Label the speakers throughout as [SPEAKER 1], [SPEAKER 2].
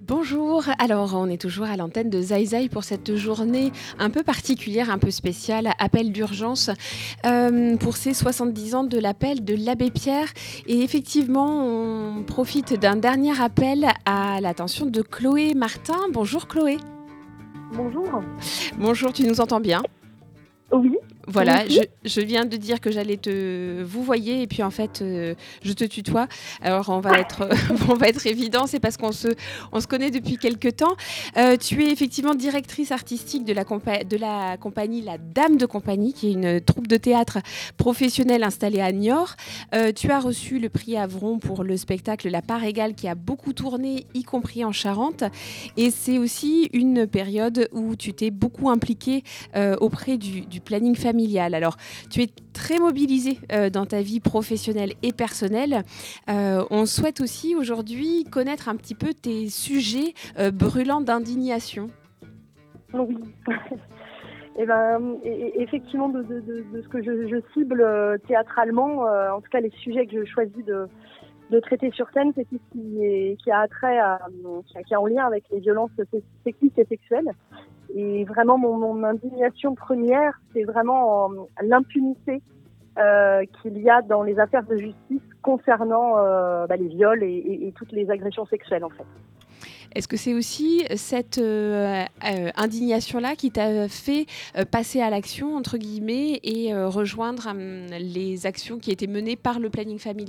[SPEAKER 1] Bonjour, alors on est toujours à l'antenne de Zai pour cette journée un peu particulière, un peu spéciale, appel d'urgence pour ces 70 ans de l'appel de l'abbé Pierre. Et effectivement, on profite d'un dernier appel à l'attention de Chloé Martin. Bonjour Chloé.
[SPEAKER 2] Bonjour.
[SPEAKER 1] Bonjour, tu nous entends bien ?
[SPEAKER 2] Oui.
[SPEAKER 1] Voilà,
[SPEAKER 2] Oui.
[SPEAKER 1] je viens de dire que j'allais te vouvoyer et puis en fait, je te tutoie. Alors on va être, on va être évident, c'est parce qu'on se connaît depuis quelques temps. Tu es effectivement directrice artistique de la compagnie La Dame de Compagnie, qui est une troupe de théâtre professionnelle installée à Niort. Tu as reçu le prix Avron pour le spectacle La Part égale qui a beaucoup tourné, y compris en Charente. Et c'est aussi une période où tu t'es beaucoup impliquée auprès du planning familial. Alors, tu es très mobilisée dans ta vie professionnelle et personnelle. On souhaite aussi aujourd'hui connaître un petit peu tes sujets brûlants d'indignation.
[SPEAKER 2] Oui. Effectivement, de ce que je cible théâtralement, en tout cas les sujets que je choisis de traiter sur scène, c'est tout ce qui a trait qui a en lien avec les violences sexistes et sexuelles. Et vraiment, mon indignation première, c'est vraiment l'impunité qu'il y a dans les affaires de justice concernant les viols et toutes les agressions sexuelles, en fait.
[SPEAKER 1] Est-ce que c'est aussi cette indignation-là qui t'a fait passer à l'action, entre guillemets, et rejoindre les actions qui étaient menées par le planning familial ?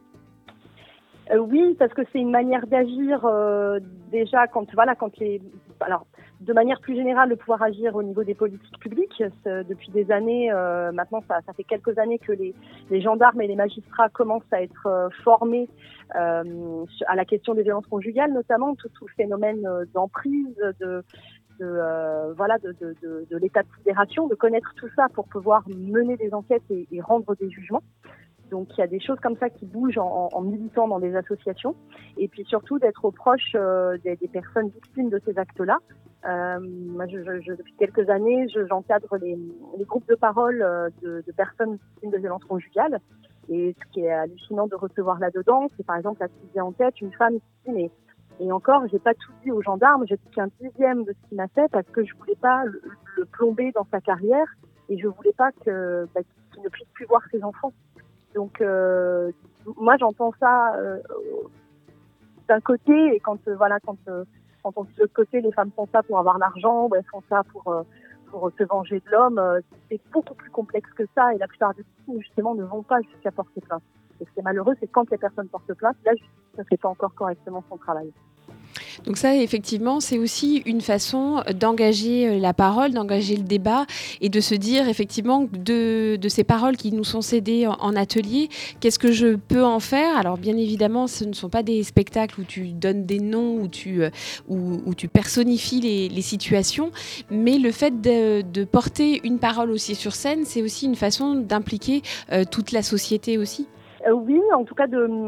[SPEAKER 2] Oui, parce que c'est une manière d'agir déjà alors, de manière plus générale, de pouvoir agir au niveau des politiques publiques. Depuis des années, maintenant, ça fait quelques années que les gendarmes et les magistrats commencent à être formés à la question des violences conjugales, notamment tout le phénomène d'emprise, de l'état de sidération, de connaître tout ça pour pouvoir mener des enquêtes et rendre des jugements. Donc il y a des choses comme ça qui bougent en militant dans des associations, et puis surtout d'être au proche des personnes victimes de ces actes-là. Moi, depuis quelques années, j'encadre les groupes de parole de personnes victimes de violences conjugales. Et ce qui est hallucinant de recevoir là-dedans, c'est par exemple la petite en tête, une femme qui dit et encore, j'ai pas tout dit aux gendarmes, j'ai dit qu'un dixième de ce qu'il m'a fait parce que je voulais pas le plomber dans sa carrière et je voulais pas qu'il ne puisse plus voir ses enfants. Donc, moi, j'entends ça d'un côté, et quand on dit de l'autre côté, les femmes font ça pour avoir l'argent, ou elles font ça pour se venger de l'homme, c'est beaucoup plus complexe que ça, et la plupart des victimes, justement, ne vont pas jusqu'à porter plainte. Et ce qui est malheureux, c'est quand les personnes portent plainte, la justice ne fait pas encore correctement son travail.
[SPEAKER 1] Donc ça, effectivement, c'est aussi une façon d'engager la parole, d'engager le débat et de se dire, effectivement, de ces paroles qui nous sont cédées en atelier, qu'est-ce que je peux en faire ? Alors, bien évidemment, ce ne sont pas des spectacles où tu donnes des noms, où tu personnifies les situations, mais le fait de porter une parole aussi sur scène, c'est aussi une façon d'impliquer toute la société aussi.
[SPEAKER 2] Oui, en tout cas,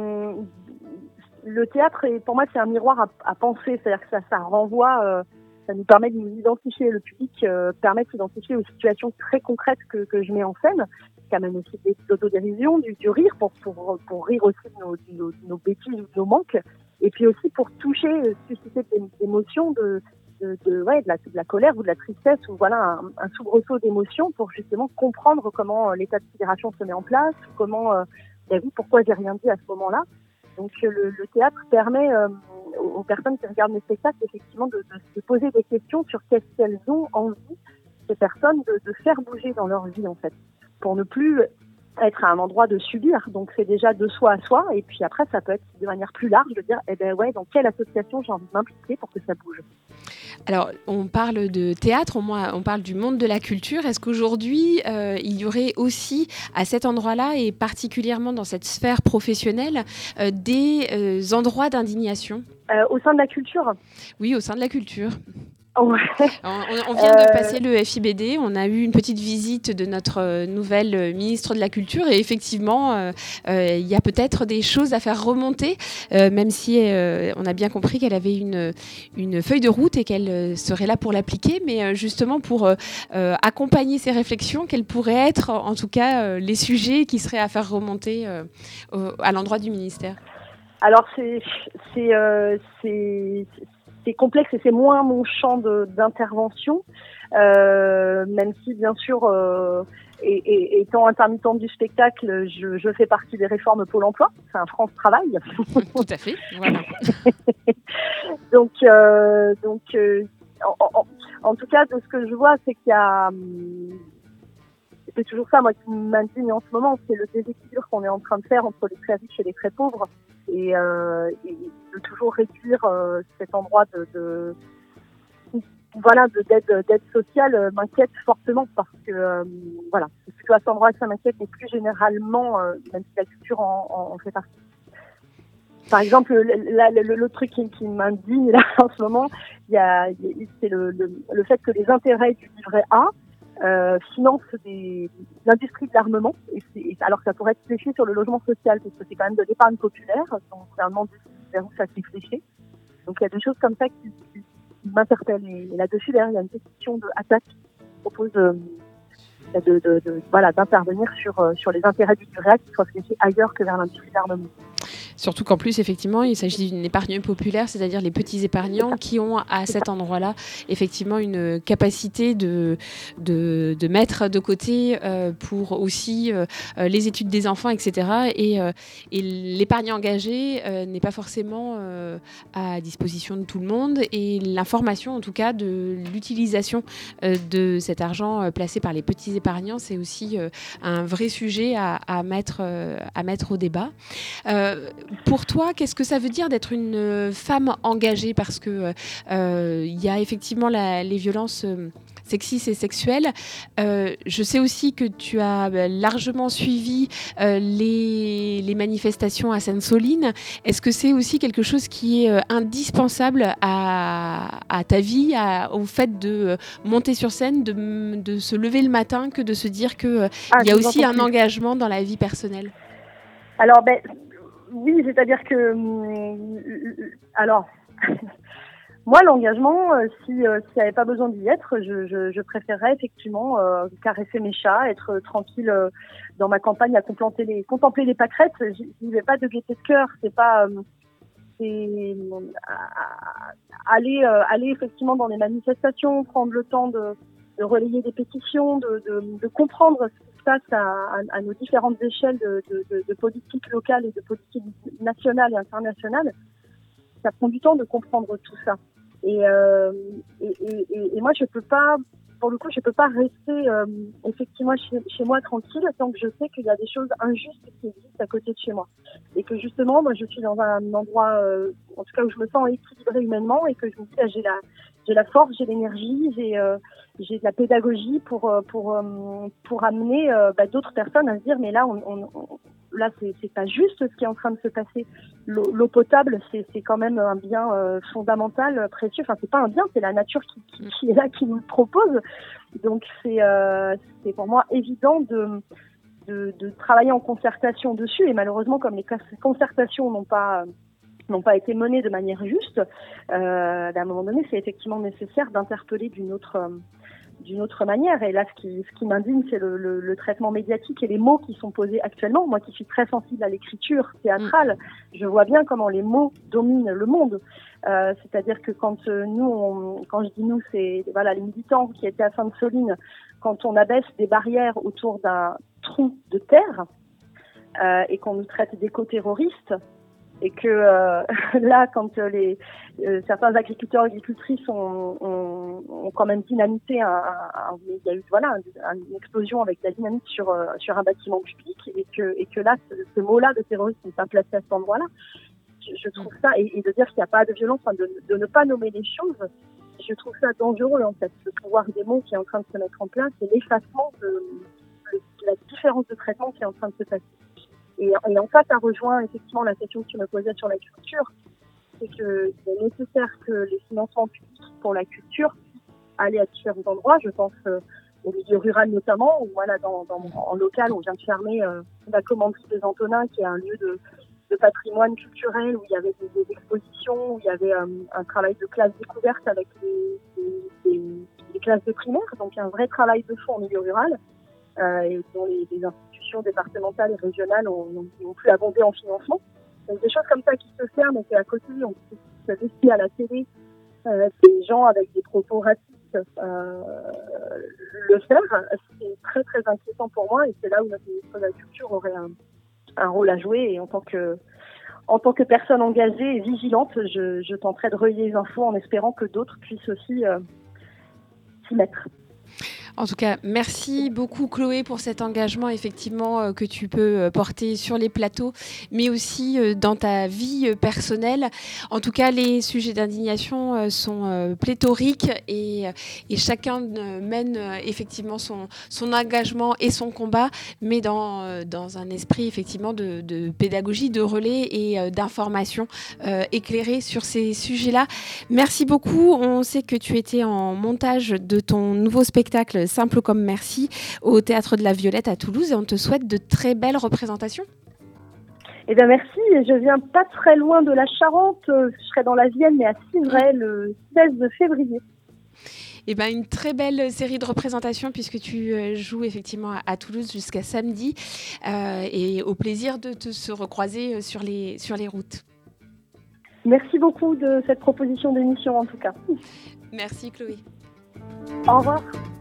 [SPEAKER 2] le théâtre, pour moi, c'est un miroir à penser, c'est-à-dire que ça renvoie, ça nous permet de nous identifier, le public permet de s'identifier aux situations très concrètes que je mets en scène, qui amène aussi de l'autodérision, du rire, pour rire aussi de nos bêtises ou de nos manques, et puis aussi pour toucher, susciter des émotions de la colère ou de la tristesse, ou voilà un soubresaut d'émotions pour justement comprendre comment l'état de sidération se met en place, comment pourquoi j'ai rien dit à ce moment-là. Donc le théâtre permet aux personnes qui regardent mes spectacles effectivement de se poser des questions sur qu'est-ce qu'elles ont envie, ces personnes, de faire bouger dans leur vie en fait, pour ne plus être à un endroit de subir. Donc c'est déjà de soi à soi, et puis après ça peut être de manière plus large de dire dans quelle association j'ai envie de m'impliquer pour que ça bouge.
[SPEAKER 1] Alors, on parle de théâtre, on parle du monde de la culture. Est-ce qu'aujourd'hui, il y aurait aussi, à cet endroit-là, et particulièrement dans cette sphère professionnelle, des endroits d'indignation ?
[SPEAKER 2] Au sein de la culture ?
[SPEAKER 1] Oui, au sein de la culture.
[SPEAKER 2] Ouais.
[SPEAKER 1] On vient de passer le FIBD, on a eu une petite visite de notre nouvelle ministre de la Culture et effectivement, il y a peut-être des choses à faire remonter, même si on a bien compris qu'elle avait une feuille de route et qu'elle serait là pour l'appliquer, mais justement pour accompagner ces réflexions, quels pourraient être en tout cas les sujets qui seraient à faire remonter à l'endroit du ministère.
[SPEAKER 2] Alors c'est complexe et c'est moins mon champ d'intervention, même si bien sûr, étant intermittente du spectacle, je fais partie des réformes Pôle Emploi, c'est un France Travail.
[SPEAKER 1] Tout à fait, voilà.
[SPEAKER 2] donc, en tout cas, de ce que je vois, c'est qu'il y a c'est toujours ça, moi, qui m'indigne en ce moment, c'est le déséquilibre qu'on est en train de faire entre les très riches et les très pauvres, et de toujours réduire cet endroit d'aide sociale m'inquiète fortement parce que voilà, plutôt à cet endroit ça m'inquiète, et plus généralement, même si la culture en fait partie. Par exemple, le truc qui m'indigne là en ce moment, c'est le fait que les intérêts du livret A finance l'industrie de l'armement, alors que ça pourrait être fléché sur le logement social, parce que c'est quand même de l'épargne populaire, dont le gouvernement décide vers où ça s'est fléché. Donc il y a des choses comme ça qui m'interpellent. Et là-dessus, derrière, il y a une pétition de ATTAC qui propose d'intervenir sur les intérêts du livret A qui soient fléchés ailleurs que vers l'industrie de l'armement.
[SPEAKER 1] Surtout qu'en plus, effectivement, il s'agit d'une épargne populaire, c'est-à-dire les petits épargnants qui ont à cet endroit-là effectivement une capacité de mettre de côté pour aussi les études des enfants, etc. Et l'épargne engagée n'est pas forcément à disposition de tout le monde. Et l'information, en tout cas, de l'utilisation de cet argent placé par les petits épargnants, c'est aussi un vrai sujet à mettre au débat. Pour toi, qu'est-ce que ça veut dire d'être une femme engagée ? Parce que y a effectivement les violences sexistes et sexuelles. Je sais aussi que tu as largement suivi les manifestations à Sainte-Soline. Est-ce que c'est aussi quelque chose qui est indispensable à ta vie, au fait de monter sur scène, de se lever le matin, que de se dire qu'il y a aussi un engagement dans la vie personnelle ?
[SPEAKER 2] Alors, oui, c'est-à-dire que alors moi l'engagement, s'il n'y avait pas besoin d'y être, je préférerais effectivement caresser mes chats, être tranquille dans ma campagne à contempler les pâquerettes. J'y vais pas de gaieté de cœur, c'est pas aller effectivement dans les manifestations, prendre le temps de relayer des pétitions, de comprendre ce qui se passe à nos différentes échelles de politique locale et de politique nationale et internationale. Ça prend du temps de comprendre tout ça. Et moi, je peux pas rester effectivement chez moi tranquille tant que je sais qu'il y a des choses injustes qui existent à côté de chez moi. Et que justement, moi, je suis dans un endroit, en tout cas, où je me sens équilibrée humainement, et que je me dis, j'ai la force, j'ai l'énergie, j'ai de la pédagogie pour amener d'autres personnes à se dire, mais là, là, c'est pas juste ce qui est en train de se passer. L'eau potable, c'est quand même un bien fondamental, précieux. Enfin, c'est pas un bien, c'est la nature qui est là, qui nous le propose. Donc, c'est pour moi évident de travailler en concertation dessus. Et malheureusement, comme les concertations n'ont pas été menées de manière juste, à un moment donné, c'est effectivement nécessaire d'interpeller d'une autre manière. Et là, ce qui m'indigne, c'est le traitement médiatique et les mots qui sont posés actuellement. Moi qui suis très sensible à l'écriture théâtrale, je vois bien comment les mots dominent le monde. C'est-à-dire que quand je dis nous, c'est les militants qui étaient à Sainte-Soline, quand on abaisse des barrières autour d'un trou de terre et qu'on nous traite d'éco-terroristes, et que là, quand certains agriculteurs et agricultrices ont quand même dynamité, il y a eu une explosion avec de la dynamite sur un bâtiment public, et que là, ce mot-là de terroriste n'est pas placé à cet endroit-là. Je trouve ça, et de dire qu'il n'y a pas de violence, de ne pas nommer les choses, je trouve ça dangereux en fait. Le pouvoir des mots qui est en train de se mettre en place, c'est l'effacement de la différence de traitement qui est en train de se passer. Et en fait, ça rejoint effectivement la question que tu me posais sur la culture. C'est qu'il est nécessaire que les financements publics pour la culture puissent aller à différents endroits. Je pense au milieu rural notamment, où en local, on vient de fermer la commanderie des Antonins, qui est un lieu de patrimoine culturel, où il y avait des expositions, où il y avait un travail de classe découverte avec des classes de primaire. Donc un vrai travail de fond en milieu rural, et dont les institutions départementales et régionales ont pu abonder en financement. Donc des choses comme ça qui se ferment et qu'à côté on s'investit à la télé, des gens avec des propos racistes le faire, c'est très très inquiétant pour moi et c'est là où notre ministre de la Culture aurait un rôle à jouer. Et en tant que personne engagée et vigilante, je tenterai de relayer les infos en espérant que d'autres puissent aussi s'y mettre.
[SPEAKER 1] En tout cas, merci beaucoup Chloé pour cet engagement effectivement que tu peux porter sur les plateaux, mais aussi dans ta vie personnelle. En tout cas, les sujets d'indignation sont pléthoriques et chacun mène effectivement son engagement et son combat, mais dans un esprit effectivement de pédagogie, de relais et d'information éclairée sur ces sujets-là. Merci beaucoup. On sait que tu étais en montage de ton nouveau spectacle Simple comme merci au Théâtre de la Violette à Toulouse et on te souhaite de très belles représentations.
[SPEAKER 2] Eh bien merci, je viens pas très loin de la Charente, je serai dans la Vienne mais à Civray le 16 février.
[SPEAKER 1] Eh ben, une très belle série de représentations puisque tu joues effectivement à Toulouse jusqu'à samedi et au plaisir de se recroiser sur les routes.
[SPEAKER 2] Merci beaucoup de cette proposition d'émission en tout cas.
[SPEAKER 1] Merci Chloé.
[SPEAKER 2] Au revoir.